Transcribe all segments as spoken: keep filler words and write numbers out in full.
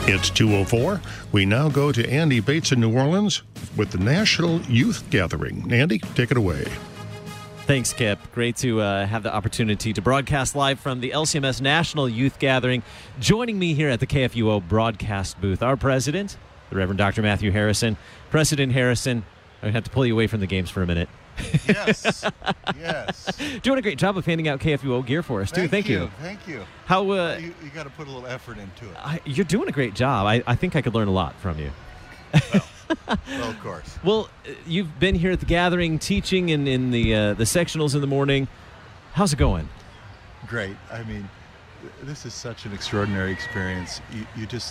It's two oh four. We now go to Andy Bates in New Orleans with the National Youth Gathering. Andy, take it away. Thanks, Kip. Great to uh, have the opportunity to broadcast live from the L C M S National Youth Gathering. Joining me here at the K F U O broadcast booth, our president, the Reverend Doctor Matthew Harrison. President Harrison, I have to pull you away from the games for a minute. Yes, yes. Doing a great job of handing out K F U O gear for us, too. Thank, Thank you. you. Thank you. How uh, You, you got to put a little effort into it. I, you're doing a great job. I, I think I could learn a lot from you. Well, well of course. Well, uh, you've been here at the gathering, teaching in, in the uh, the sectionals in the morning. How's it going? Great. I mean, th- this is such an extraordinary experience. You, you just,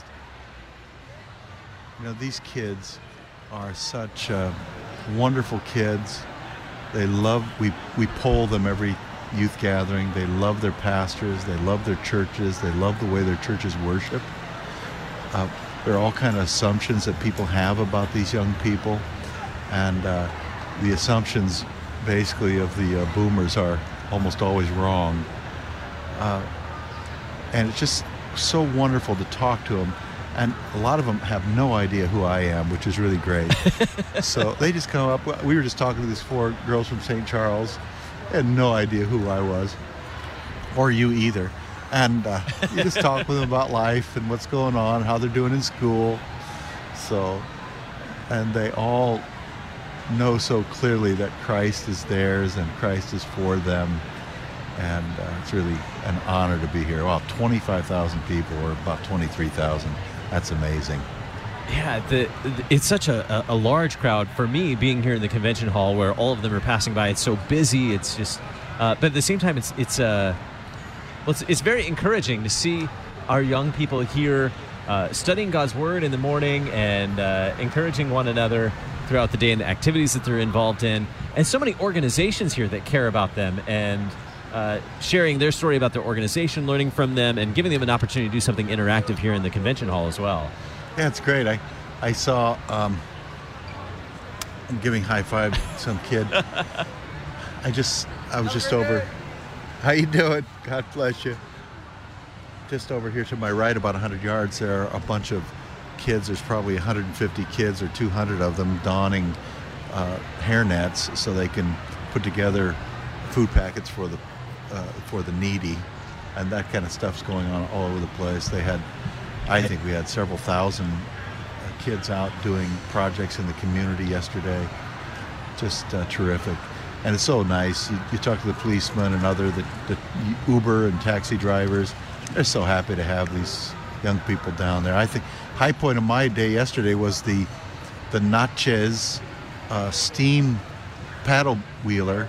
you know, these kids are such uh, wonderful kids. They love, we, we poll them every youth gathering. They love their pastors. They love their churches. They love the way their churches worship. Uh, there are all kind of assumptions that people have about these young people. And uh, the assumptions basically of the uh, boomers are almost always wrong. Uh, and it's just so wonderful to talk to them. And a lot of them have no idea who I am, which is really great. So they just come up. We were just talking to these four girls from Saint Charles. They had no idea who I was, or you either. And uh, you just talk with them about life and what's going on, how they're doing in school. So, and they all know so clearly that Christ is theirs and Christ is for them. And uh, it's really an honor to be here. Well, twenty-five thousand people, or about twenty-three thousand. That's amazing. Yeah, the, the, it's such a, a, a large crowd. For me, being here in the convention hall where all of them are passing by, it's so busy. It's just, uh, but at the same time, it's it's uh, well, it's, it's very encouraging to see our young people here uh, studying God's Word in the morning and uh, encouraging one another throughout the day and the activities that they're involved in. And so many organizations here that care about them and Uh, sharing their story about their organization, learning from them, and giving them an opportunity to do something interactive here in the convention hall as well. Yeah, it's great. I, I saw, um, I'm giving high five to some kid. I just, I was just over. How you doing? God bless you. Just over here to my right, about one hundred yards, there are a bunch of kids. There's probably one hundred fifty kids or two hundred of them donning uh, hairnets so they can put together food packets for the Uh, for the needy, and that kind of stuff's going on all over the place. They had, I think we had several thousand uh, kids out doing projects in the community yesterday. Just uh, terrific. And it's so nice. You, you talk to the policemen and other, the, the Uber and taxi drivers. They're so happy to have these young people down there. I think high point of my day yesterday was the the Natchez uh, steam paddle wheeler.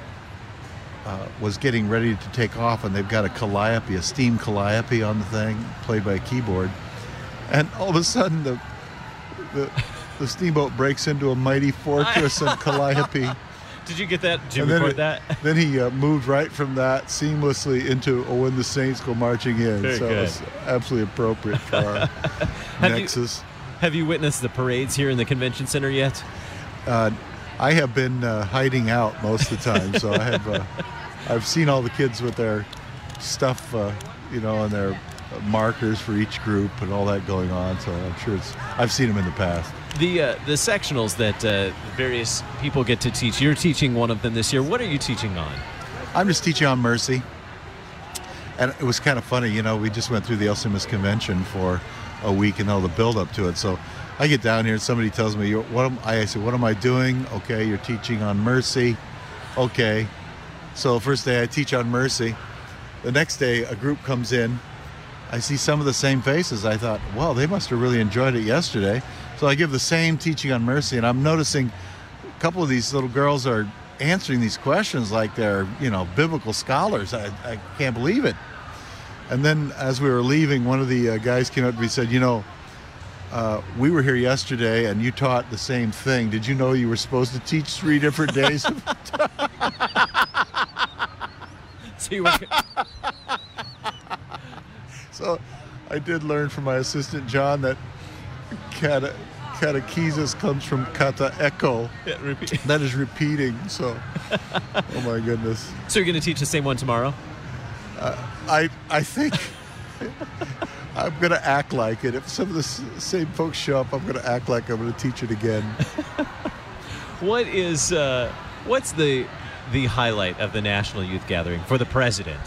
Uh, was getting ready to take off, and they've got a calliope, a steam calliope on the thing, played by a keyboard. And all of a sudden, the the, the steamboat breaks into a mighty fortress and calliope. Did you get that? Did you And record it, that? Then he uh, moved right from that seamlessly into "Oh, When the Saints Go Marching In." Very so good. It's absolutely appropriate for our Have Nexus. You, have you witnessed the parades here in the convention center yet? Uh, I have been uh, hiding out most of the time, so I have. Uh, I've seen all the kids with their stuff, uh, you know, and their markers for each group and all that going on. So I'm sure it's. I've seen them in the past. The uh, the sectionals that uh, various people get to teach. You're teaching one of them this year. What are you teaching on? I'm just teaching on mercy, and it was kind of funny. You know, we just went through the L C M S convention for a week and all the build up to it. So I get down here and somebody tells me, "What am I?" I say, "What am I doing?" Okay, you're teaching on mercy. Okay. So first day I teach on mercy. The next day a group comes in. I see some of the same faces. I thought, well, they must have really enjoyed it yesterday. So I give the same teaching on mercy, and I'm noticing a couple of these little girls are answering these questions like they're, you know, biblical scholars. I, I can't believe it. And then as we were leaving, one of the uh, guys came up to me and said, you know, uh, we were here yesterday and you taught the same thing. Did you know you were supposed to teach three different days? So, you were... So I did learn from my assistant, John, that cate- catechesis comes from kata echo. Yeah, repeat. That is repeating. So, oh my goodness. So you're going to teach the same one tomorrow? Uh, I I think I'm going to act like it. If some of the s- same folks show up, I'm going to act like I'm going to teach it again. What is uh, what's the the highlight of the National Youth Gathering for the president?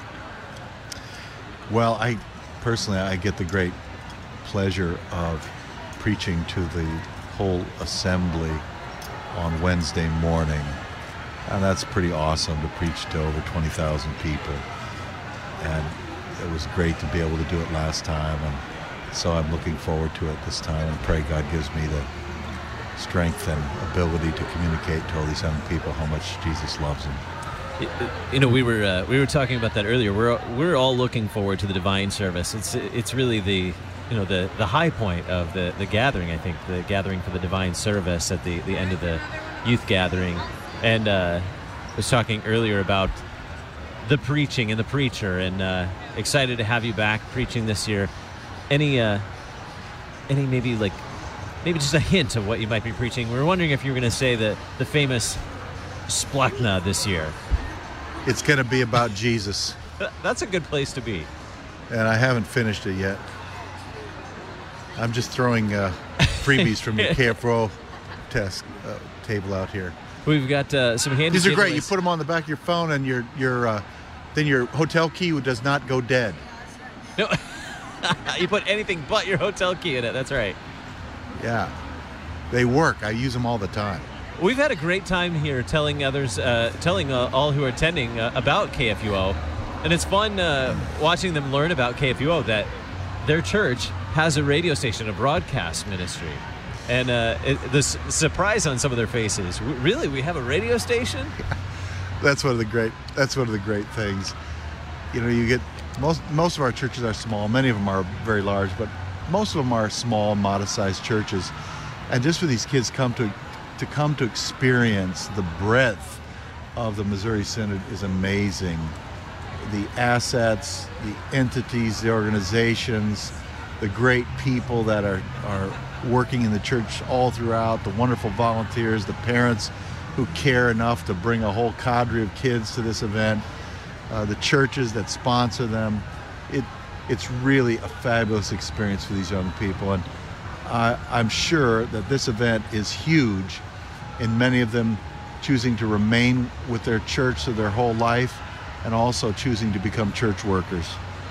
Well, I personally, I get the great pleasure of preaching to the whole assembly on Wednesday morning. And that's pretty awesome to preach to over twenty thousand people. And it was great to be able to do it last time. And so I'm looking forward to it this time and pray God gives me the strength and ability to communicate to all these young people how much Jesus loves them. You know, we were uh, we were talking about that earlier. We're we're all looking forward to the divine service. It's it's really the you know the, the high point of the, the gathering. I think the gathering for the divine service at the, the end of the youth gathering. And uh, I was talking earlier about the preaching and the preacher, and uh, excited to have you back preaching this year. Any uh, any maybe like maybe just a hint of what you might be preaching? We were wondering if you were going to say the the famous Splachna this year. It's going to be about Jesus. That's a good place to be. And I haven't finished it yet. I'm just throwing uh, freebies from your K F R O test uh, table out here. We've got uh, some handy. These are great. You giveaways. put them on the back of your phone, and your your uh, then your hotel key does not go dead. No, you put anything but your hotel key in it. That's right. Yeah, they work. I use them all the time. We've had a great time here telling others, uh, telling uh, all who are attending uh, about K F U O. And it's fun uh, watching them learn about K F U O, that their church has a radio station, a broadcast ministry. And uh, it, the s- surprise on some of their faces, w- really, we have a radio station? That's one of the great. That's one of the great things. You know, you get most most of our churches are small. Many of them are very large, but most of them are small, modest-sized churches. And just for these kids come to to come to experience the breadth of the Missouri Synod is amazing. The assets, the entities, the organizations, the great people that are, are working in the church all throughout, the wonderful volunteers, the parents who care enough to bring a whole cadre of kids to this event, uh, the churches that sponsor them. It, it's really a fabulous experience for these young people. And I, I'm sure that this event is huge in many of them choosing to remain with their church for their whole life and also choosing to become church workers.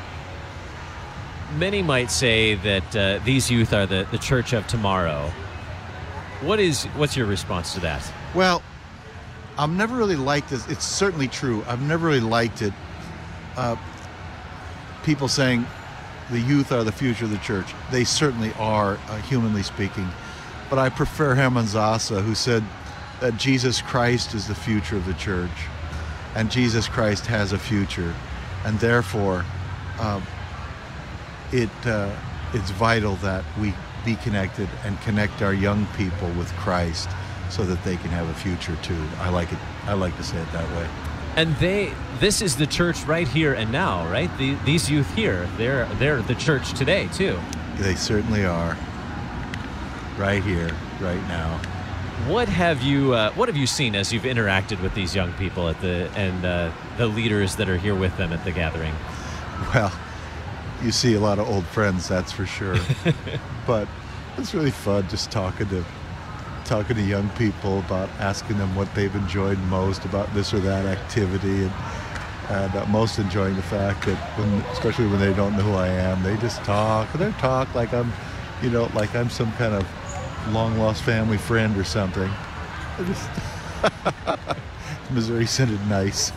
Many might say that uh, these youth are the, the church of tomorrow. What is what's your response to that? Well, I've never really liked this. It's certainly true. I've never really liked it. Uh, people saying the youth are the future of the church. They certainly are, uh, humanly speaking. But I prefer Hermann Zasse, who said that Jesus Christ is the future of the church, and Jesus Christ has a future, and therefore uh, it uh, it's vital that we be connected and connect our young people with Christ so that they can have a future too. I like it. I like to say it that way. And they, this is the church right here and now, right? The, these youth here, they're they're the church today too. They certainly are. Right here, right now. What have you uh, What have you seen as you've interacted with these young people at the and uh, the leaders that are here with them at the gathering? Well, you see a lot of old friends, that's for sure. But it's really fun just talking to talking to young people about asking them what they've enjoyed most about this or that activity, and, and uh, most enjoying the fact that, when, especially when they don't know who I am, they just talk. And they talk like I'm, you know, like I'm some kind of long-lost family friend or something. I just Missouri Synod nice.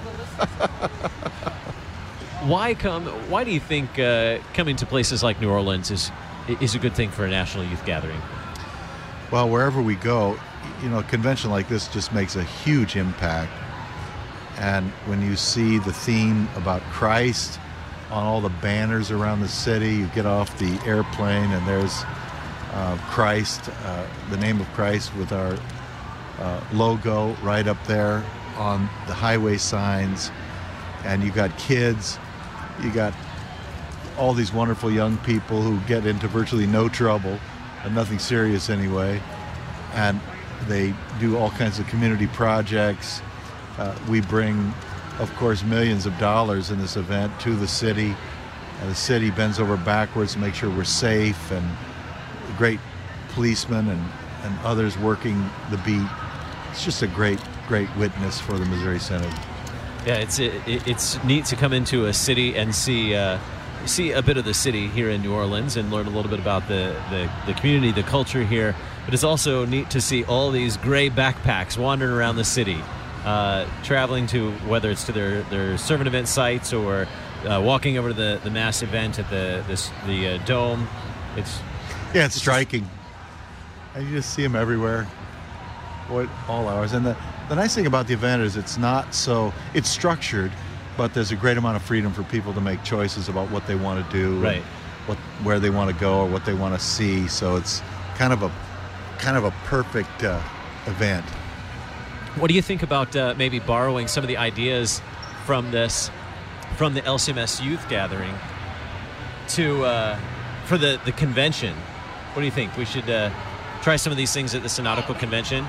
Why come? Why do you think uh, coming to places like New Orleans is is a good thing for a national youth gathering? Well, wherever we go, you know, a convention like this just makes a huge impact. And when you see the theme about Christ on all the banners around the city, you get off the airplane and there's uh, Christ, uh, the name of Christ with our uh, logo right up there on the highway signs. And you got kids, you got all these wonderful young people who get into virtually no trouble, and nothing serious anyway, and they do all kinds of community projects. Uh, we bring, of course, millions of dollars in this event to the city, Uh, the city bends over backwards to make sure we're safe, and great policemen and, and others working the beat. It's just a great, great witness for the Missouri Synod. Yeah, it's it, it's neat to come into a city and see uh, see a bit of the city here in New Orleans and learn a little bit about the, the, the community, the culture here. But it's also neat to see all these gray backpacks wandering around the city, uh, traveling to, whether it's to their, their servant event sites or uh, walking over to the, the mass event at the this, the uh, Dome. It's Yeah, it's striking. And you just see them everywhere, what all hours. And the, the nice thing about the event is it's not so, it's structured, but there's a great amount of freedom for people to make choices about what they want to do, right, what where they want to go or what they want to see. So it's kind of a kind of a perfect uh, event. What do you think about uh, maybe borrowing some of the ideas from this, from the L C M S Youth Gathering, to uh, for the the convention? What do you think? We should uh, try some of these things at the Synodical Convention.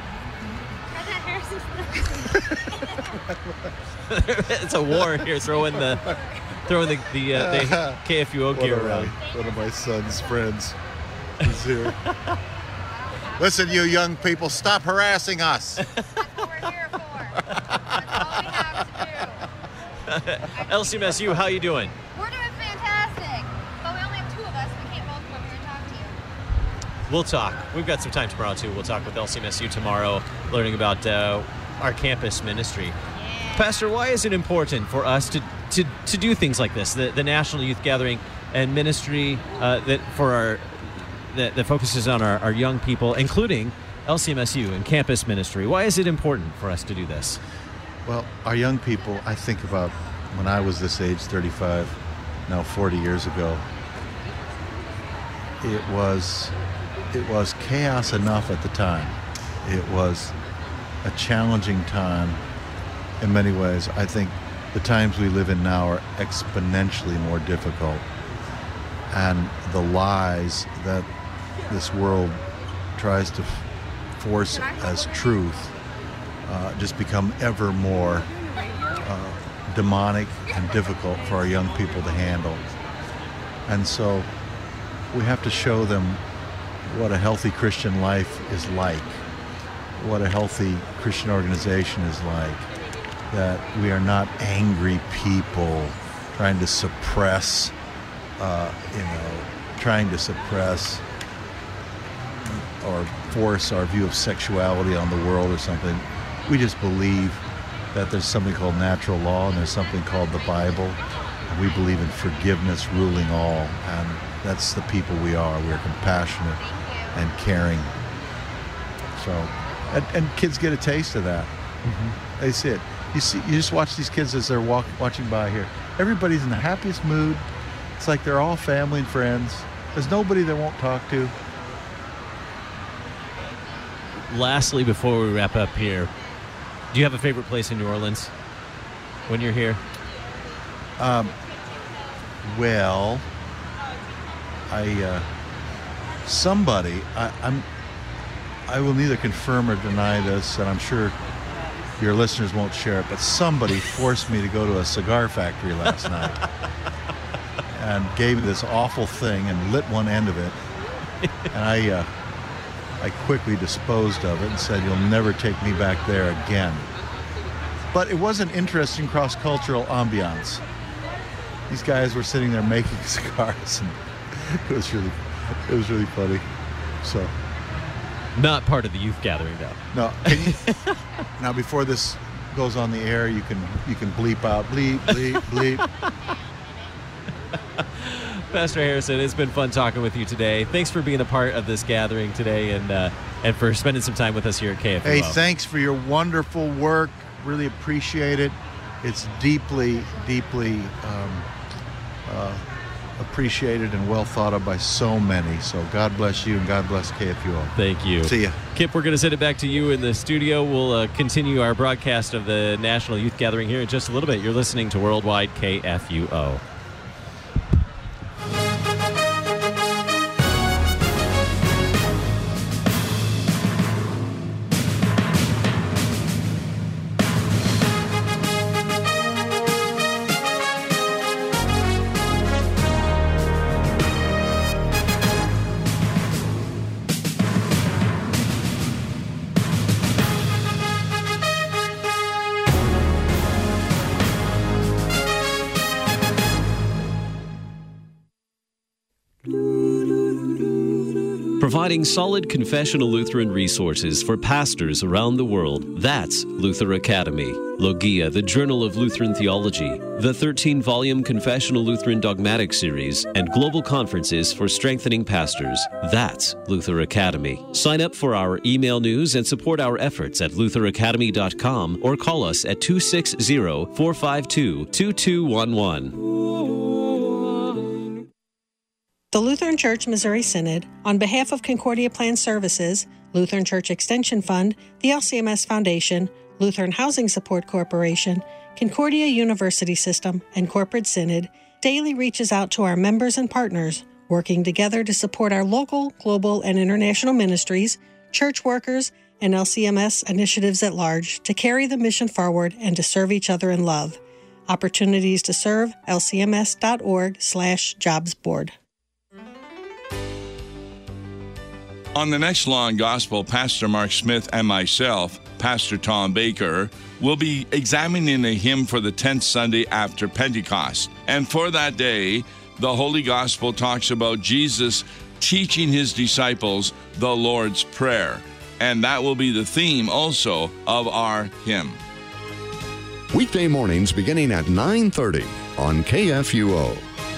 It's a war here, throwing the throwing the the, uh, the K F U O gear one around. My, one of my son's friends is here. Listen, you young people, stop harassing us. That's what we're here for. That's all we have to do. L C M S U, how you doing? We're doing fantastic, but we only have two of us. We can't both come here and talk to you. We'll talk. We've got some time tomorrow, too. We'll talk with L C M S U tomorrow, learning about uh, our campus ministry. Yeah. Pastor, why is it important for us to, to, to do things like this, the, the National Youth Gathering and ministry uh, that for our that, that focuses on our, our young people, including L C M S U and campus ministry? Why is it important for us to do this? Well, our young people, I think about when I was this age, thirty-five, now forty years ago, it was it was chaos enough at the time. It was a challenging time in many ways. I think the times we live in now are exponentially more difficult. And the lies that this world tries to f- force as truth uh, just become ever more uh, demonic and difficult for our young people to handle. And so we have to show them what a healthy Christian life is like, what a healthy Christian organization is like, that we are not angry people trying to suppress, uh, you know, trying to suppress or force our view of sexuality on the world or something. We just believe that there's something called natural law and there's something called the Bible. And we believe in forgiveness ruling all. And that's the people we are. We are compassionate and caring. So, and, and kids get a taste of that. Mm-hmm. They see it. You see, you just watch these kids as they're walk, watching by here. Everybody's in the happiest mood. It's like they're all family and friends. There's nobody they won't talk to. Lastly, before we wrap up here, do you have a favorite place in New Orleans when you're here? Um, well, I uh, somebody I, I'm I will neither confirm or deny this, and I'm sure your listeners won't share it, but somebody forced me to go to a cigar factory last night and gave me this awful thing and lit one end of it, and I uh, I quickly disposed of it and said, "You'll never take me back there again." But it was an interesting cross-cultural ambiance. These guys were sitting there making cigars, and it was really, it was really funny. So, Not part of the youth gathering, though. no. Can you, now, before this goes on the air, you can you can bleep out bleep bleep bleep. Pastor Harrison, it's been fun talking with you today. Thanks for being a part of this gathering today, and uh, and for spending some time with us here at K F U O. Hey, thanks for your wonderful work. Really appreciate it. It's deeply, deeply um, uh, appreciated and well thought of by so many. So God bless you and God bless K F U O. Thank you. See ya. Kip, we're going to send it back to you in the studio. We'll uh, continue our broadcast of the National Youth Gathering here in just a little bit. You're listening to Worldwide K F U O. Providing solid confessional Lutheran resources for pastors around the world. That's Luther Academy. Logia, the Journal of Lutheran Theology, the thirteen-volume Confessional Lutheran Dogmatic Series, and global conferences for strengthening pastors. That's Luther Academy. Sign up for our email news and support our efforts at luther academy dot com or call us at two six zero, four five two, two two one one. The Lutheran Church Missouri Synod, on behalf of Concordia Plan Services, Lutheran Church Extension Fund, the L C M S Foundation, Lutheran Housing Support Corporation, Concordia University System, and Corporate Synod, daily reaches out to our members and partners, working together to support our local, global, and international ministries, church workers, and L C M S initiatives at large to carry the mission forward and to serve each other in love. Opportunities to serve, L C M S dot org slash jobs board. On the next Law and Gospel, Pastor Mark Smith and myself, Pastor Tom Baker, will be examining a hymn for the tenth Sunday after Pentecost. And for that day, the Holy Gospel talks about Jesus teaching his disciples the Lord's Prayer. And that will be the theme also of our hymn. Weekday mornings beginning at nine thirty on K F U O.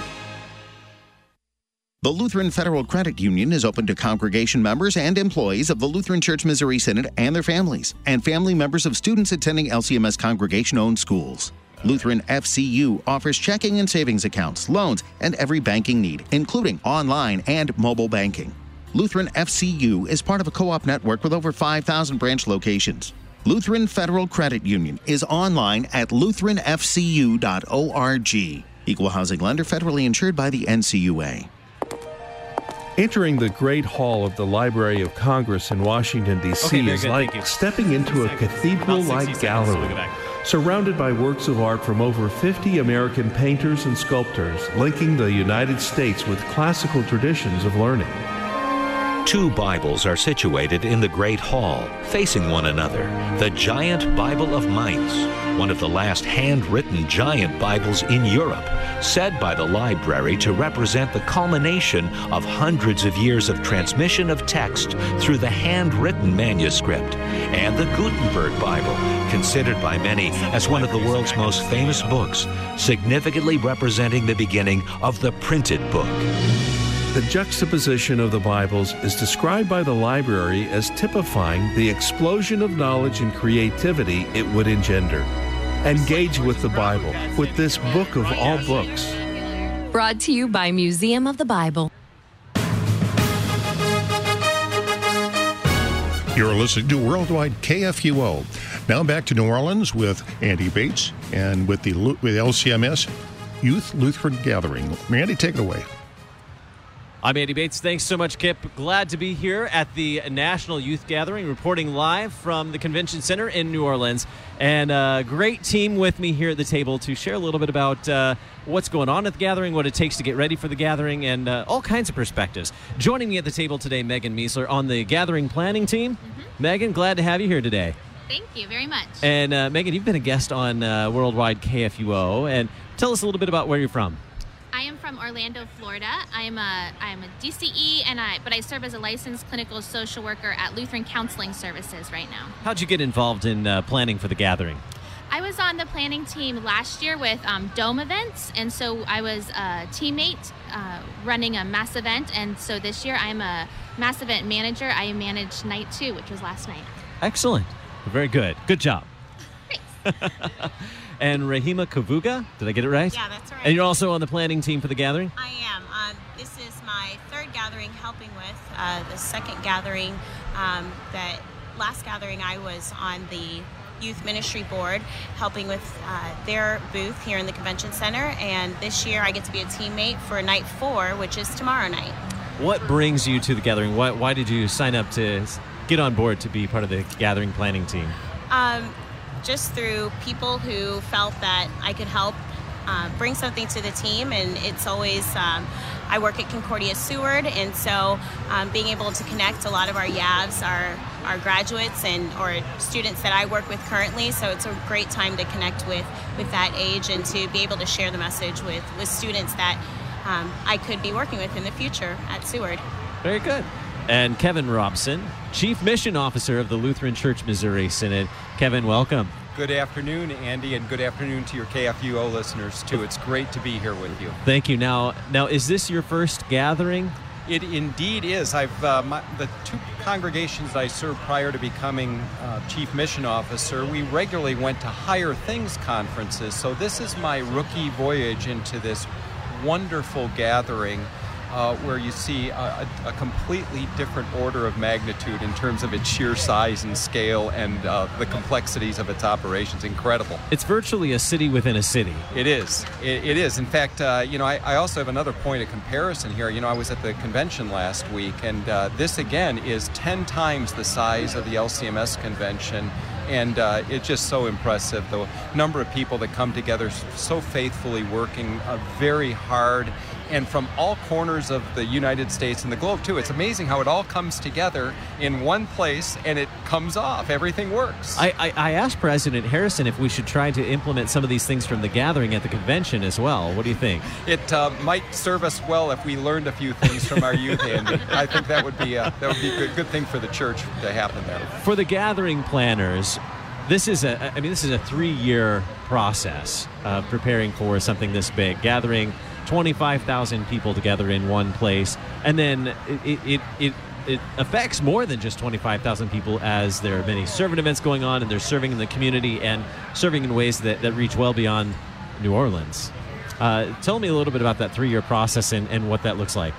The Lutheran Federal Credit Union is open to congregation members and employees of the Lutheran Church Missouri Synod and their families, and family members of students attending L C M S congregation-owned schools. Lutheran F C U offers checking and savings accounts, loans, and every banking need, including online and mobile banking. Lutheran F C U is part of a co-op network with over five thousand branch locations. Lutheran Federal Credit Union is online at lutheran f c u dot org. Equal housing lender, federally insured by the N C U A. Entering the Great Hall of the Library of Congress in Washington, D C Okay, is good, like stepping into a cathedral-like gallery, surrounded by works of art from over fifty American painters and sculptors, linking the United States with classical traditions of learning. Two Bibles are situated in the Great Hall, facing one another. The Giant Bible of Mainz, one of the last handwritten giant Bibles in Europe, said by the library to represent the culmination of hundreds of years of transmission of text through the handwritten manuscript. And the Gutenberg Bible, considered by many as one of the world's most famous books, significantly representing the beginning of the printed book. The juxtaposition of the Bibles is described by the library as typifying the explosion of knowledge and creativity it would engender. Engage with the Bible, with this book of all books. Brought to you by Museum of the Bible. You're listening to Worldwide K F U O. Now back to New Orleans with Andy Bates and with the with L C M S Youth Lutheran Gathering. Andy, take it away. I'm Andy Bates. Thanks so much, Kip. Glad to be here at the National Youth Gathering, reporting live from the Convention Center in New Orleans. And a great team with me here at the table to share a little bit about uh, what's going on at the gathering, what it takes to get ready for the gathering, and uh, all kinds of perspectives. Joining me at the table today, Megan Meisler on the gathering planning team. Mm-hmm. Megan, glad to have you here today. Thank you very much. And uh, Megan, you've been a guest on uh, Worldwide K F U O. And tell us a little bit about where you're from. I am from Orlando, Florida. I am a I am a D C E, and I but I serve as a licensed clinical social worker at Lutheran Counseling Services right now. How'd you get involved in uh, planning for the gathering? I was on the planning team last year with um, Dome Events, and so I was a teammate uh, running a mass event, and so this year I'm a mass event manager. I managed night two, which was last night. Excellent. Very good. Good job. And Rahima Kavuga, did I get it right? Yeah, that's right. And you're also on the planning team for the gathering? I am. Uh, this is my third gathering helping with. Uh, the second gathering, um, that last gathering I was on the youth ministry board helping with uh, their booth here in the convention center, and this year I get to be a teammate for night four, which is tomorrow night. What brings you to the gathering? Why, why did you sign up to get on board to be part of the gathering planning team? Um, just through people who felt that I could help uh, bring something to the team, and it's always, um, I work at Concordia Seward, and so um, being able to connect a lot of our Y A Vs, our, our graduates and or students that I work with currently, so it's a great time to connect with, with that age and to be able to share the message with, with students that um, I could be working with in the future at Seward. Very good. and Kevin Robson, Chief Mission Officer of the Lutheran Church Missouri Synod. Kevin, welcome. Good afternoon, Andy, and good afternoon to your K F U O listeners, too. It's great to be here with you. Thank you. Now, now, is this your first gathering? It indeed is. I've uh, my, the two congregations I served prior to becoming uh, Chief Mission Officer, we regularly went to Higher Things conferences. So this is my rookie voyage into this wonderful gathering uh, where you see a, a, a completely different order of magnitude in terms of its sheer size and scale and uh, the complexities of its operations. Incredible. It's virtually a city within a city. It is. It, it is. In fact, uh, you know, I, I also have another point of comparison here. You know, I was at the convention last week, and uh, this again is ten times the size of the L C M S convention. And uh, it's just so impressive, the number of people that come together so faithfully working uh, very hard, and from all corners of the United States and the globe, too. It's amazing how it all comes together in one place, and it comes off. Everything works. I, I, I asked President Harrison if we should try to implement some of these things from the gathering at the convention as well. What do you think? It uh, might serve us well if we learned a few things from our youth, Andy. I think that would be a, that would be a good, good thing for the church to happen there. For the gathering planners, this is a, I mean, this is a three-year process of preparing for something this big, gathering twenty-five thousand people together in one place, and then it it, it, it affects more than just twenty-five thousand people, as there are many servant events going on, and they're serving in the community and serving in ways that, that reach well beyond New Orleans. Uh, tell me a little bit about that three-year process and, and what that looks like.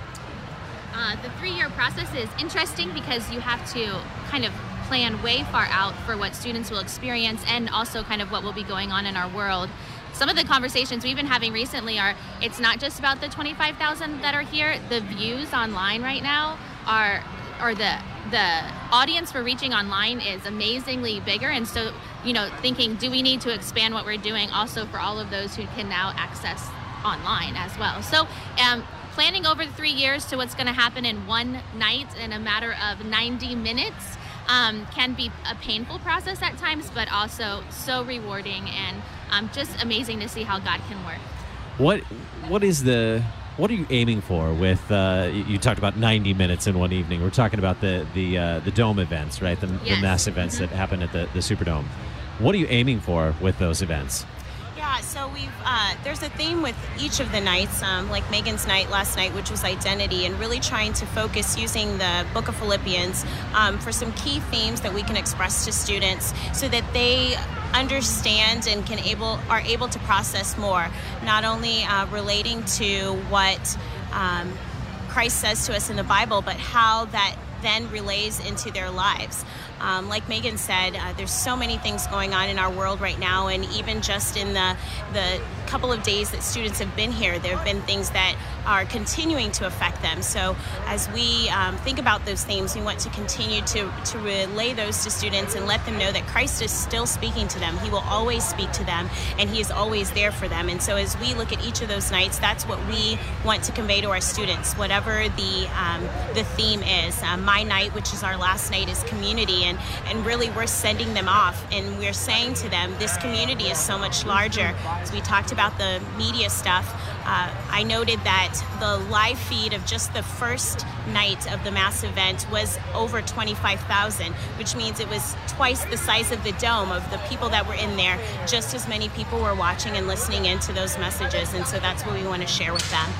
Uh, the three-year process is interesting because you have to kind of plan way far out for what students will experience and also kind of what will be going on in our world. Some of the conversations we've been having recently are, it's not just about the twenty-five thousand that are here. The views online right now are, or the the audience we're reaching online is amazingly bigger. And so, you know, thinking, do we need to expand what we're doing also for all of those who can now access online as well? So um, planning over the three years to what's going to happen in one night in a matter of ninety minutes um, can be a painful process at times, but also so rewarding and um, just amazing to see how God can work. What what is the what are you aiming for with? Uh, you, you talked about ninety minutes in one evening. We're talking about the the uh, the dome events, right? The, yes. the mass events Mm-hmm. that happen at the the Superdome. What are you aiming for with those events? Yeah, so we've uh, there's a theme with each of the nights, um, like Megan's night last night, which was identity, and really trying to focus using the Book of Philippians um, for some key themes that we can express to students so that they understand and can able are able to process more, not only uh, relating to what um, Christ says to us in the Bible, but how that then relays into their lives. Um, like Megan said, uh, there's so many things going on in our world right now, and even just in the the couple of days that students have been here, there have been things that are continuing to affect them. So as we um, think about those themes, we want to continue to, to relay those to students and let them know that Christ is still speaking to them. He will always speak to them, and he is always there for them. And so as we look at each of those nights, that's what we want to convey to our students, whatever the um, the theme is. Um, my night, which is our last night, is community, and, and really we're sending them off, and we're saying to them, this community is so much larger. As we talked about the media stuff, uh, I noted that the live feed of just the first night of the mass event was over twenty-five thousand, which means it was twice the size of the dome of the people that were in there. Just as many people were watching and listening into those messages, and so that's what we want to share with them.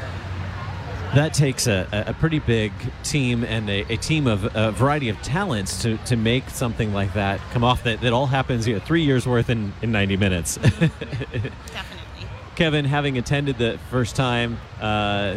That takes a, a pretty big team and a, a team of a variety of talents to, to make something like that come off. That, that all happens, you know, three years worth in, in ninety minutes. Definitely. Kevin, having attended the first time, uh,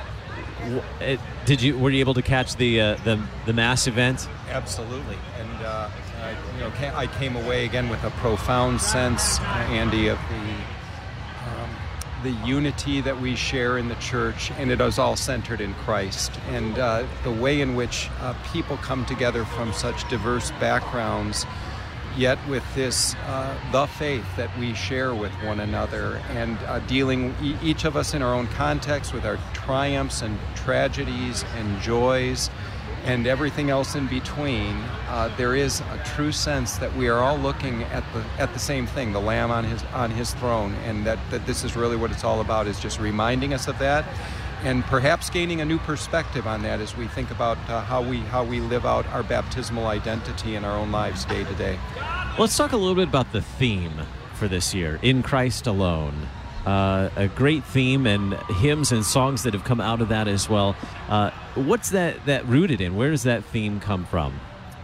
it, did you were you able to catch the uh, the the mass event? Absolutely, and uh, I, you know, I came away again with a profound sense, uh, Andy, of the um, the unity that we share in the church, and it is all centered in Christ, and uh, the way in which uh, people come together from such diverse backgrounds, yet with this, uh, the faith that we share with one another, and uh, dealing e- each of us in our own context with our triumphs and tragedies and joys and everything else in between. Uh, there is a true sense that we are all looking at the at the same thing, the Lamb on his on his throne, and that, that this is really what it's all about, is just reminding us of that. and perhaps gaining a new perspective on that as we think about uh, how we how we live out our baptismal identity in our own lives day to day. Let's talk a little bit about the theme for this year, In Christ Alone. Uh, a great theme, and hymns and songs that have come out of that as well. Uh, what's that, that rooted in? Where does that theme come from?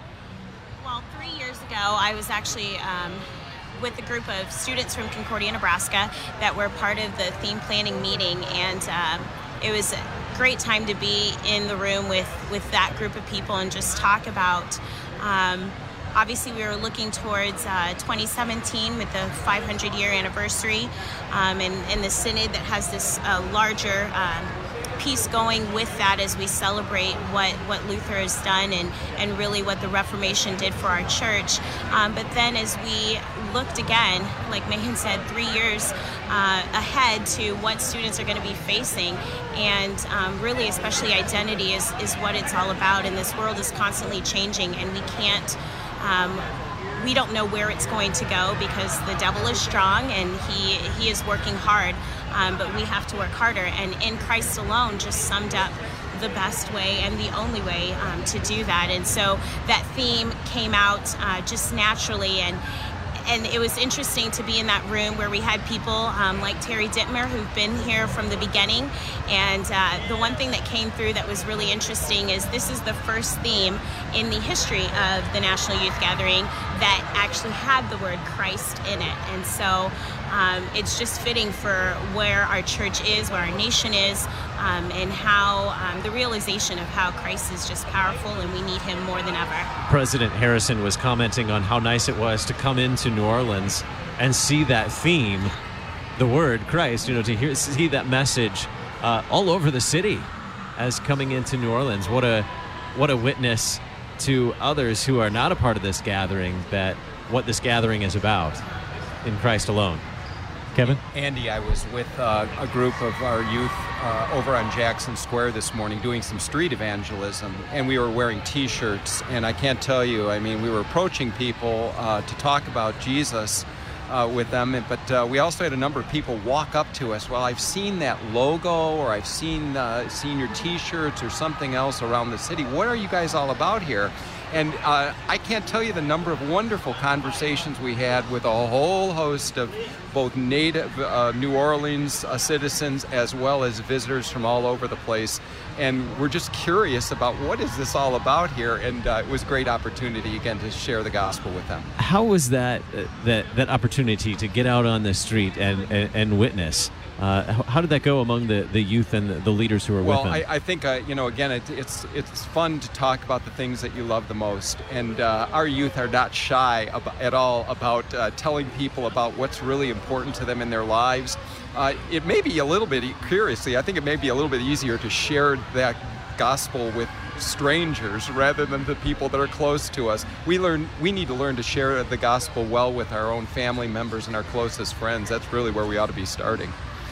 Well, three years ago, I was actually um, with a group of students from Concordia, Nebraska, that were part of the theme planning meeting, and um, it was a great time to be in the room with, with that group of people and just talk about um, obviously, we were looking towards uh, twenty seventeen with the five hundred year anniversary, um, and, and the Synod that has this uh, larger um, piece going with that as we celebrate what, what Luther has done and, and really what the Reformation did for our church. Um, but then as we looked again, like Megan said, three years uh, ahead to what students are going to be facing, and um, really especially identity is, is what it's all about, and this world is constantly changing, and we can't Um, we don't know where it's going to go because the devil is strong and he he is working hard, um, but we have to work harder. And In Christ Alone just summed up the best way and the only way um, to do that. And so that theme came out uh, just naturally, and and it was interesting to be in that room where we had people um, like Terry Dittmer, who've been here from the beginning. And uh, the one thing that came through that was really interesting is this is the first theme in the history of the National Youth Gathering that actually had the word Christ in it. And so um, it's just fitting for where our church is, where our nation is, um, and how um, the realization of how Christ is just powerful and we need him more than ever. President Harrison was commenting on how nice it was to come into New Orleans and see that theme, the word Christ, you know, to hear see that message uh, all over the city as coming into New Orleans. What a what a witness to others who are not a part of this gathering that what this gathering is about, in Christ alone. Kevin? Andy, I was with uh, a group of our youth uh, over on Jackson Square this morning doing some street evangelism, and we were wearing T-shirts, and I can't tell you, I mean, we were approaching people uh, to talk about Jesus uh, with them, but uh, we also had a number of people walk up to us. Well, I've seen that logo, or I've seen, uh, seen your T-shirts or something else around the city. What are you guys all about here? And uh, I can't tell you the number of wonderful conversations we had with a whole host of both native uh, New Orleans uh, citizens as well as visitors from all over the place. And we're just curious about what is this all about here. And uh, it was a great opportunity, again, to share the gospel with them. How was that uh, that, that opportunity to get out on the street and, and, and witness? Uh, how did that go among the, the youth and the, the leaders who were well, with them? Well, I, I think, uh, you know, again, it, it's it's fun to talk about the things that you love the most. And uh, our youth are not shy ab- at all about uh, telling people about what's really important to them in their lives. Uh, it may be a little bit, curiously, I think it may be a little bit easier to share that gospel with strangers rather than the people that are close to us. We learn we need to learn to share the gospel well with our own family members and our closest friends. That's really where we ought to be starting.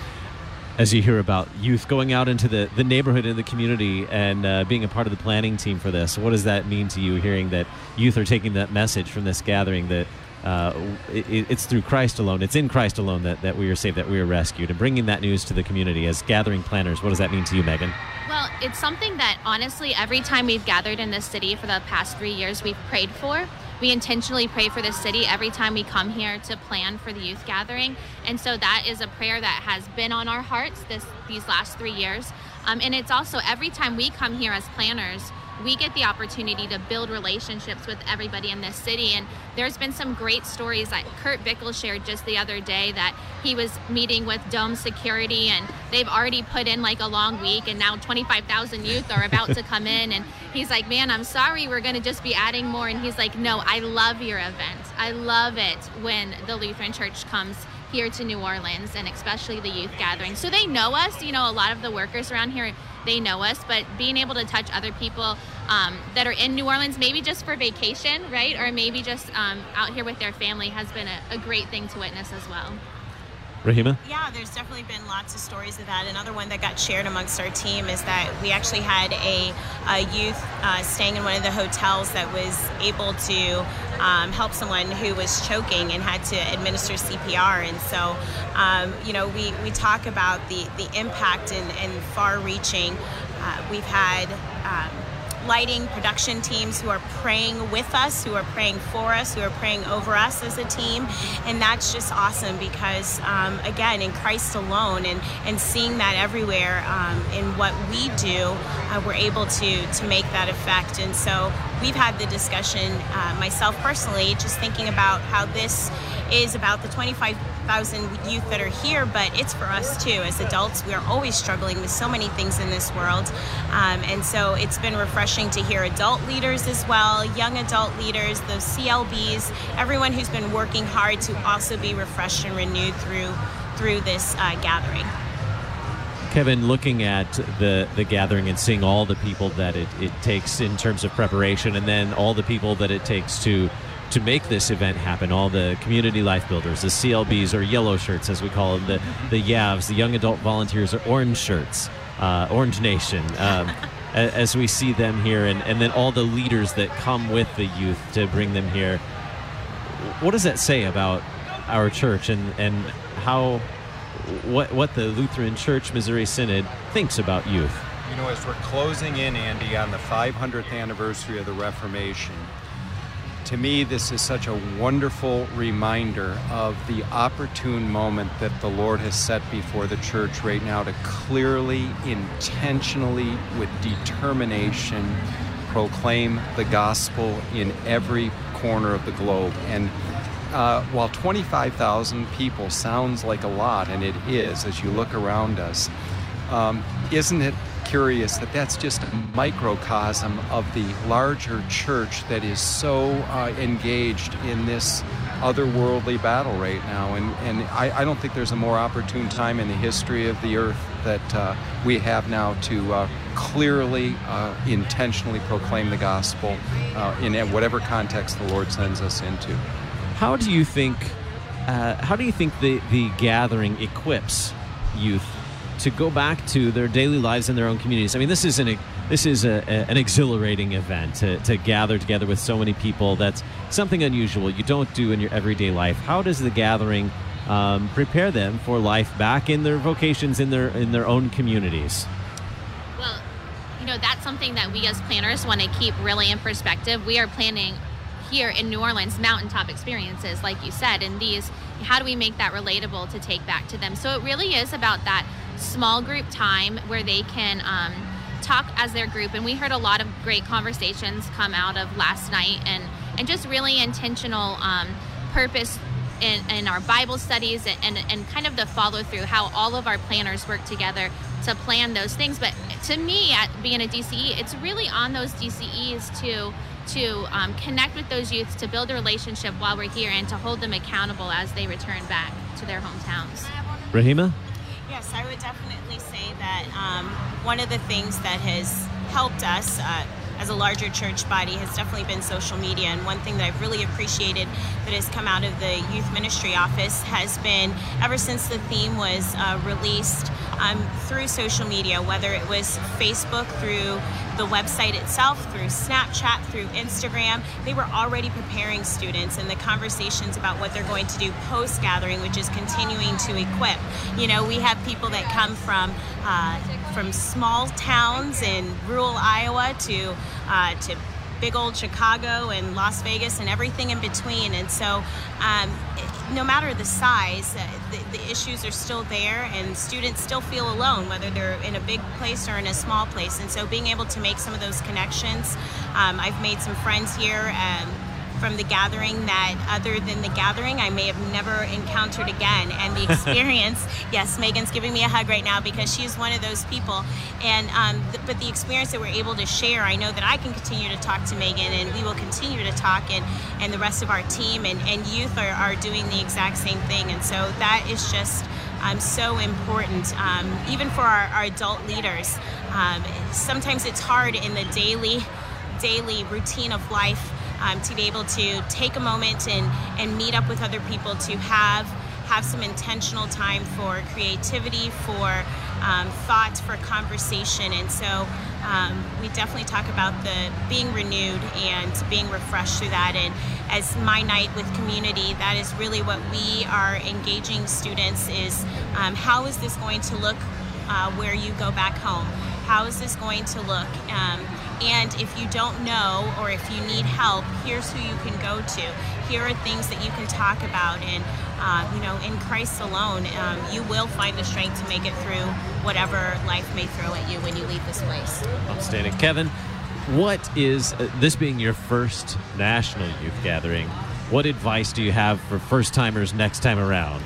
As you hear about youth going out into the, the neighborhood and the community and uh, being a part of the planning team for this, what does that mean to you, hearing that youth are taking that message from this gathering that uh, it, it's through Christ alone, it's in Christ alone that, that we are saved, that we are rescued, and bringing that news to the community as gathering planners? What does that mean to you, Megan? Well, it's something that, honestly, every time we've gathered in this city for the past three years, we've prayed for. We intentionally pray for the city every time we come here to plan for the youth gathering. And so that is a prayer that has been on our hearts this these last three years. Um, and it's also every time we come here as planners, we get the opportunity to build relationships with everybody in this city. And there's been some great stories that Kurt Bickle shared just the other day, that he was meeting with Dome Security and they've already put in like a long week, and now twenty-five thousand youth are about to come in. And he's like, man, I'm sorry, we're going to just be adding more. And he's like, no, I love your event. I love it when the Lutheran Church comes here to New Orleans, and especially the youth gathering. So they know us, you know, a lot of the workers around here, they know us, but being able to touch other people um, that are in New Orleans, maybe just for vacation, right? Or maybe just um, out here with their family, has been a, a great thing to witness as well. Rahima? Yeah, there's definitely been lots of stories of that. Another one that got shared amongst our team is that we actually had a, a youth uh, staying in one of the hotels that was able to um, help someone who was choking and had to administer C P R. And so, um, you know, we, we talk about the, the impact and, and far-reaching. Uh, we've had um, lighting production teams who are praying with us, who are praying for us, who are praying over us as a team. And that's just awesome because, um, again, in Christ alone and, and seeing that everywhere um, in what we do, uh, we're able to, to make that effect. And so we've had the discussion, uh, myself personally, just thinking about how this is about the twenty-five thousand youth that are here, but it's for us too. As adults, we are always struggling with so many things in this world. Um, and so it's been refreshing to hear adult leaders as well, young adult leaders, those C L Bs, everyone who's been working hard to also be refreshed and renewed through through this uh, gathering. Kevin, looking at the, the gathering and seeing all the people that it, it takes in terms of preparation, and then all the people that it takes to to make this event happen, all the community life builders, the C L Bs or yellow shirts as we call them, the, the Y A Vs, the young adult volunteers, or orange shirts, uh, Orange Nation, um, as we see them here, and, and then all the leaders that come with the youth to bring them here. What does that say about our church and, and how, what, what the Lutheran Church Missouri Synod thinks about youth? You know, as we're closing in, Andy, on the five hundredth anniversary of the Reformation, to me, this is such a wonderful reminder of the opportune moment that the Lord has set before the church right now to clearly, intentionally, with determination, proclaim the gospel in every corner of the globe. And uh, while twenty-five thousand people sounds like a lot, and it is as you look around us, um, isn't it curious that that's just a microcosm of the larger church that is so uh, engaged in this otherworldly battle right now. And, and I, I don't think there's a more opportune time in the history of the earth that uh, we have now to uh, clearly, uh, intentionally proclaim the gospel uh, in whatever context the Lord sends us into. How do you think, uh, how do you think the, the gathering equips youth to go back to their daily lives in their own communities? I mean, this is an this is a, a, an exhilarating event to, to gather together with so many people. That's something unusual you don't do in your everyday life. How does the gathering um, prepare them for life back in their vocations in their in their own communities? Well, you know, that's something that we as planners want to keep really in perspective. We are planning here in New Orleans mountaintop experiences, like you said, and these, how do we make that relatable to take back to them? So it really is about that small group time where they can um, talk as their group. And we heard a lot of great conversations come out of last night, and, and just really intentional um, purpose in, in our Bible studies, and, and, and kind of the follow through, how all of our planners work together to plan those things. But to me, at being a D C E, it's really on those D C Es to to um, connect with those youths, to build a relationship while we're here, and to hold them accountable as they return back to their hometowns. Rahima? Yes, I would definitely say that um, one of the things that has helped us uh, as a larger church body has definitely been social media. And one thing that I've really appreciated that has come out of the youth ministry office has been, ever since the theme was uh, released, um, through social media, whether it was Facebook, through the website itself, through Snapchat, through Instagram, they were already preparing students in the conversations about what they're going to do post-gathering, which is continuing to equip. You know, we have people that come from uh, from small towns in rural Iowa to uh, to big old Chicago and Las Vegas and everything in between. And so um, no matter the size, uh, the, the issues are still there, and students still feel alone, whether they're in a big place or in a small place. And so being able to make some of those connections, um, I've made some friends here um, from the gathering that other than the gathering I may have never encountered again. And the experience, yes, Megan's giving me a hug right now because she's one of those people. And um, th- but the experience that we're able to share, I know that I can continue to talk to Megan, and we will continue to talk, and, and the rest of our team and, and youth are, are doing the exact same thing. And so that is just um, so important, um, even for our, our adult leaders. Um, sometimes it's hard in the daily, daily routine of life Um, to be able to take a moment and, and meet up with other people, to have have some intentional time for creativity, for um, thought, for conversation. And so um, we definitely talk about the being renewed and being refreshed through that. And as my night with community, that is really what we are engaging students is um, how is this going to look uh, where you go back home? How is this going to look? Um, and if you don't know or if you need help, here's who you can go to. Here are things that you can talk about. And, uh, you know, in Christ alone, um, you will find the strength to make it through whatever life may throw at you when you leave this place. Outstanding. Kevin, what is, uh, this being your first national youth gathering, what advice do you have for first-timers next time around?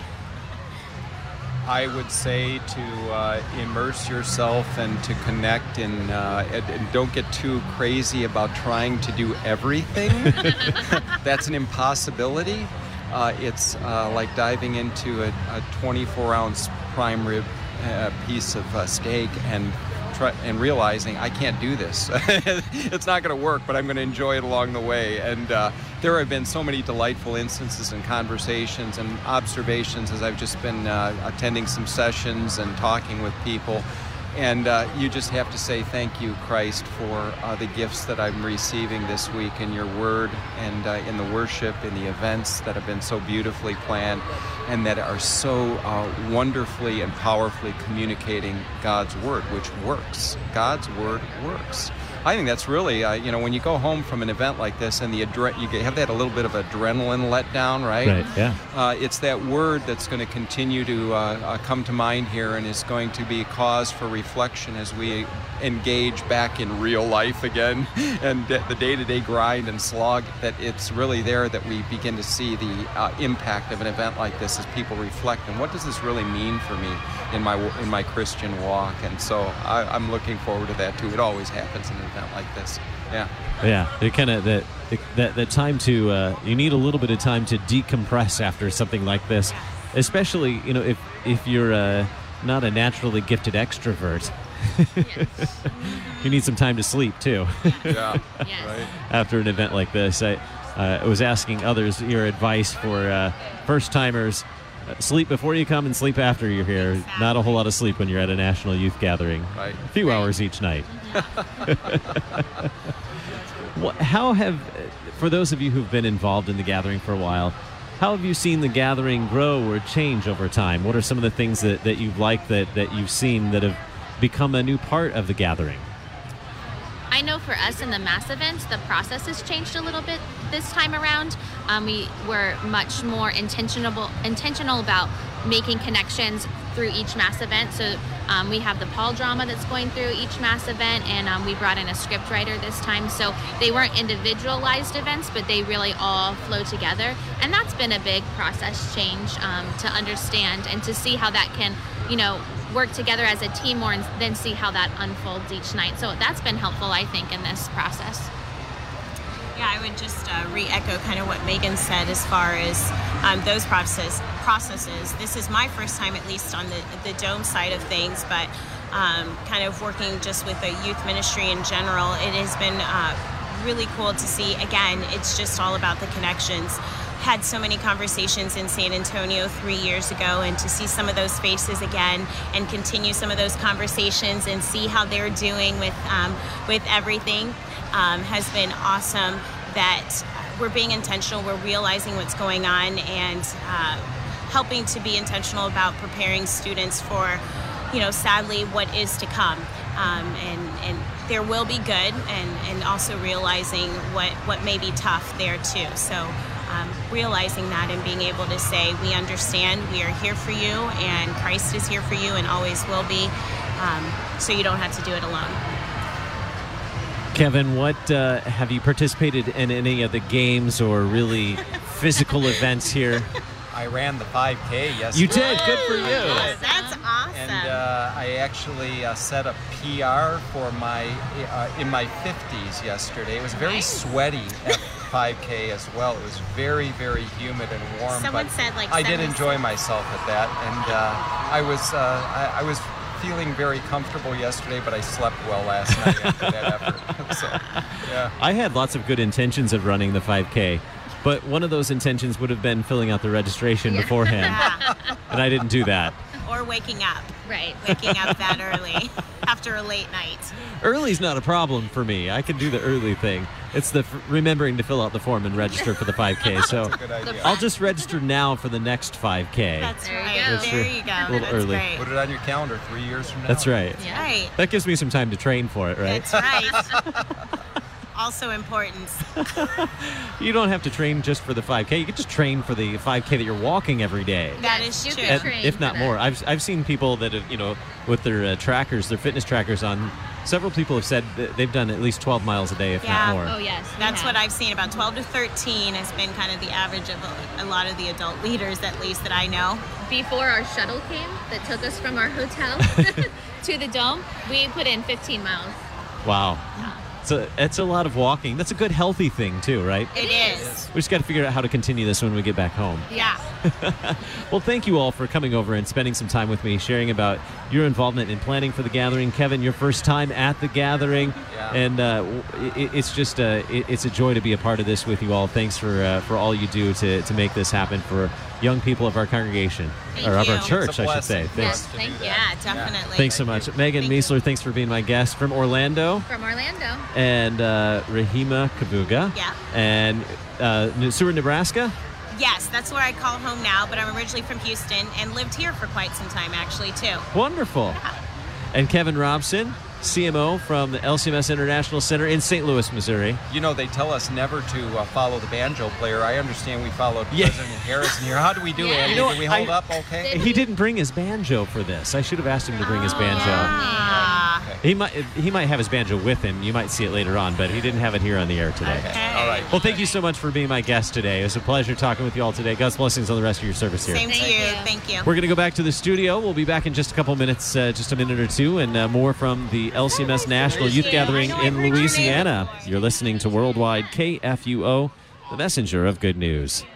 I would say to uh, immerse yourself and to connect and, uh, and, and don't get too crazy about trying to do everything. That's an impossibility. Uh, it's uh, like diving into a, a twenty-four ounce prime rib uh, piece of uh, steak and try, and realizing I can't do this. It's not going to work, but I'm going to enjoy it along the way. And uh, there have been so many delightful instances and conversations and observations as I've just been uh, attending some sessions and talking with people. And uh, you just have to say thank you, Christ, for uh, the gifts that I'm receiving this week in your word and uh, in the worship, in the events that have been so beautifully planned and that are so uh, wonderfully and powerfully communicating God's word, which works. God's word works. I think that's really, uh, you know, when you go home from an event like this and the adre- you have that a little bit of adrenaline let down, right? Right, yeah. Uh, it's that word that's going to continue to uh, uh, come to mind here and is going to be cause for reflection as we engage back in real life again and the day-to-day grind and slog, that it's really there that we begin to see the uh, impact of an event like this as people reflect. And what does this really mean for me in my in my Christian walk? And so I, I'm looking forward to that too. It always happens in an event like this. Yeah. Yeah, it kind of that that that time to uh, you need a little bit of time to decompress after something like this, especially you know if if you're uh, not a naturally gifted extrovert. You need some time to sleep too. Yeah, right. After an event like this, I uh, was asking others your advice for uh, first timers. Uh, sleep before you come and sleep after you're here. Exactly. Not a whole lot of sleep when you're at a national youth gathering. Right. A few hours each night. What, how have, for those of you who've been involved in the gathering for a while, how have you seen the gathering grow or change over time? What are some of the things that, that you've liked that, that you've seen that have become a new part of the gathering? I know for us in the mass events, the process has changed a little bit this time around. Um, we were much more intentional, intentional about making connections through each mass event. So um, we have the Paul drama that's going through each mass event, and um, we brought in a script writer this time. So they weren't individualized events, but they really all flow together. And that's been a big process change um, to understand and to see how that can, you know, work together as a team more and then see how that unfolds each night. So that's been helpful, I think, in this process. Yeah, I would just uh, re-echo kind of what Megan said as far as um, those process, processes. This is my first time, at least on the, the Dome side of things, but um, kind of working just with the youth ministry in general. It has been uh, really cool to see. Again, it's just all about the connections. Had so many conversations in San Antonio three years ago, and to see some of those faces again and continue some of those conversations and see how they're doing with um, with everything um, has been awesome. That we're being intentional, we're realizing what's going on, and uh, helping to be intentional about preparing students for, you know, sadly, what is to come. Um, and, and there will be good, and, and also realizing what, what may be tough there too. So um, realizing that and being able to say, we understand, we are here for you, and Christ is here for you and always will be, um, so you don't have to do it alone. Kevin, what uh, have you participated in any of the games or really physical events here? I ran the five K yesterday. You did? Good for you. Yes, that's awesome. And uh, I actually uh, set a P R for my uh, in my fifties yesterday. It was very sweaty at five K as well. It was very, very humid and warm. Someone but said like I did enjoy myself at that, and uh, I was uh, I, I was feeling very comfortable yesterday, but I slept well last night after that effort. So, yeah. I had lots of good intentions of running the five K. But one of those intentions would have been filling out the registration yeah. beforehand, and I didn't do that. Or waking up. Right. Waking up that early after a late night. Early's not a problem for me. I can do the early thing. It's the f- remembering to fill out the form and register for the five K. So I'll just register now for the next five K. That's right. That's there you go. A little That's early. Great. Put it on your calendar three years from now. That's right. Yeah. Right. That gives me some time to train for it, right? That's right. Also important. You don't have to train just for the five K. You can just train for the five K that you're walking every day. That is true. And, if not more. I've, I've seen people that have, you know, with their uh, trackers, their fitness trackers on. Several people have said that they've done at least twelve miles a day, if yeah. not more. Oh, yes. That's what I've seen. About twelve to thirteen has been kind of the average of a, a lot of the adult leaders, at least that I know. Before our shuttle came that took us from our hotel to the Dome, we put in fifteen miles. Wow. Yeah. It's a, it's a lot of walking. That's a good, healthy thing, too, right? It is. We just got to figure out how to continue this when we get back home. Yeah. Well, thank you all for coming over and spending some time with me, sharing about your involvement in planning for the gathering. Kevin, your first time at the gathering. Yeah. And uh, it, it's just a, it, it's a joy to be a part of this with you all. Thanks for uh, for all you do to, to make this happen for young people of our congregation. Thank or you. of our church, I should say. Thanks. Yes, thank you. Yeah, definitely. Thanks so much. Megan Meisler, thanks for being my guest from Orlando. From Orlando. And uh, Rahima Kavuga. Yeah. And uh, Seward, Nebraska. Yes, that's where I call home now, but I'm originally from Houston and lived here for quite some time, actually, too. Wonderful. Yeah. And Kevin Robson, C M O from the L C M S International Center in Saint Louis, Missouri. You know, they tell us never to uh, follow the banjo player. I understand we followed yeah. President Harrison here. How do we do, yeah. Andy? You know, Did we hold I, up okay? He didn't bring his banjo for this. I should have asked him to bring his banjo. Ah. He might he might have his banjo with him. You might see it later on, but he didn't have it here on the air today. Okay. All right. Well, thank you so much for being my guest today. It was a pleasure talking with you all today. God's blessings on the rest of your service here. Same to you. Thank you. We're going to go back to the studio. We'll be back in just a couple minutes, uh, just a minute or two, and uh, more from the L C M S National Youth Gathering in Louisiana. You're listening to Worldwide K F U O, the messenger of good news.